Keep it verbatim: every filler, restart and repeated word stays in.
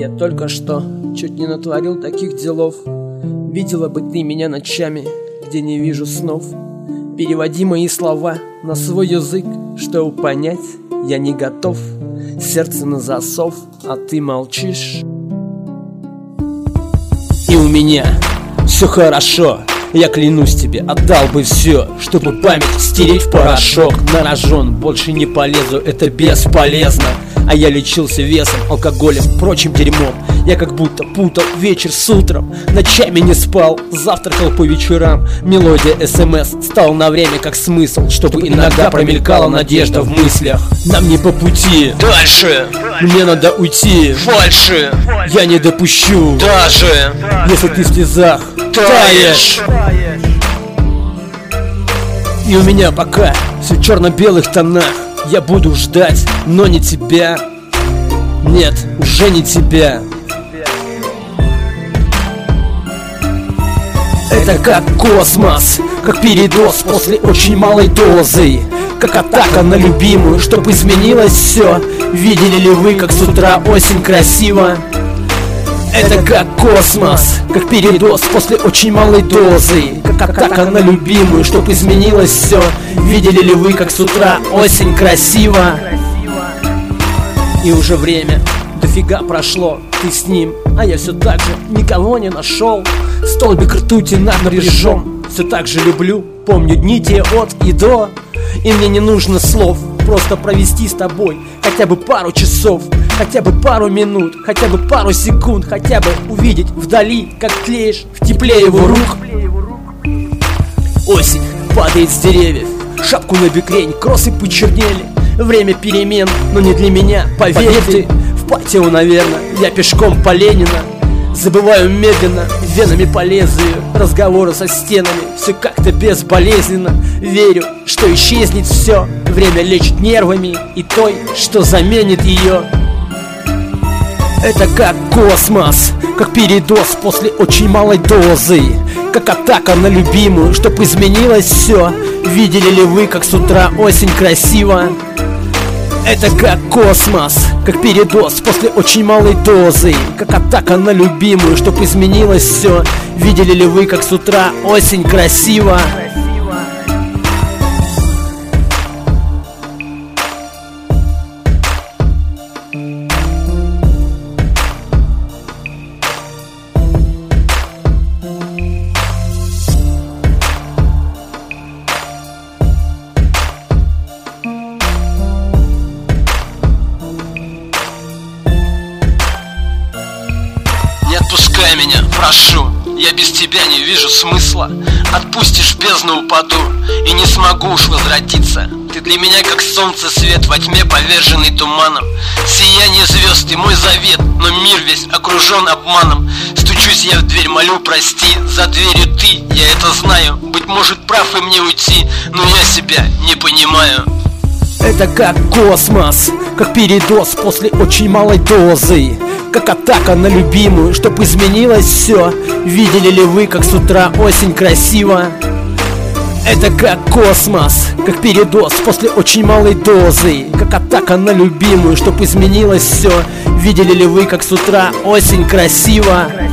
Я только что чуть не натворил таких делов. Видела бы ты меня ночами, где не вижу снов. Переводи мои слова на свой язык, чтобы понять я не готов. Сердце на засов, а ты молчишь. И у меня все хорошо, я клянусь тебе, отдал бы все, чтобы память стереть в порошок. На рожон больше не полезу, это бесполезно. А я лечился весом, алкоголем, прочим дерьмом. Я как будто путал вечер с утром, ночами не спал, завтракал по вечерам. Мелодия СМС стала на время как смысл, чтобы иногда промелькала надежда в мыслях. Нам не по пути, дальше мне надо уйти, фальши я не допущу, даже если ты в слезах таешь. И у меня пока все в черно-белых тонах. Я буду ждать, но не тебя. Нет, уже не тебя. Это как космос, как передоз после очень малой дозы, как атака на любимую, чтоб изменилось все. Видели ли вы, как с утра осень красиво? Это как космос, как передоз после очень малой дозы, как атака на любимую, чтоб изменилось все. Видели ли вы, как с утра осень красиво? И уже время дофига прошло, ты с ним, а я все так же никого не нашел. Столбик ртути над режем, все так же люблю, помню дни те от и до. И мне не нужно слов, просто провести с тобой хотя бы пару часов, хотя бы пару минут, хотя бы пару секунд, хотя бы увидеть вдали, как тлеешь в тепле его рук. Осень падает с деревьев, шапку на бекрень, кроссы почернели. Время перемен, но не для меня, поверь ты. В патио, наверное, я пешком по Ленина. Забываю медленно, венами по лезвию, разговоры со стенами, все как-то безболезненно. Верю, что исчезнет все, время лечит нервами и той, что заменит ее. Это как космос, как передоз после очень малой дозы, как атака на любимую, чтоб изменилось все. Видели ли вы, как с утра осень красиво? Это как космос, как передоз после очень малой дозы, как атака на любимую, чтоб изменилось все. Видели ли вы, как с утра осень красиво? Не отпускай меня, прошу, я без тебя не вижу смысла. Отпустишь в бездну упаду и не смогу уж возвратиться. Ты для меня как солнце свет во тьме, поверженный туманом. Сияние звезд ты мой завет, но мир весь окружен обманом. Стучусь я в дверь, молю прости, за дверью ты, я это знаю. Быть может прав и мне уйти, но я себя не понимаю. Это как космос, как передоз после очень малой дозы, как атака на любимую, чтоб изменилось все. Видели ли вы, как с утра осень красиво? Это как космос, как передоз после очень малой дозы, как атака на любимую, чтоб изменилось все. Видели ли вы, как с утра осень красиво?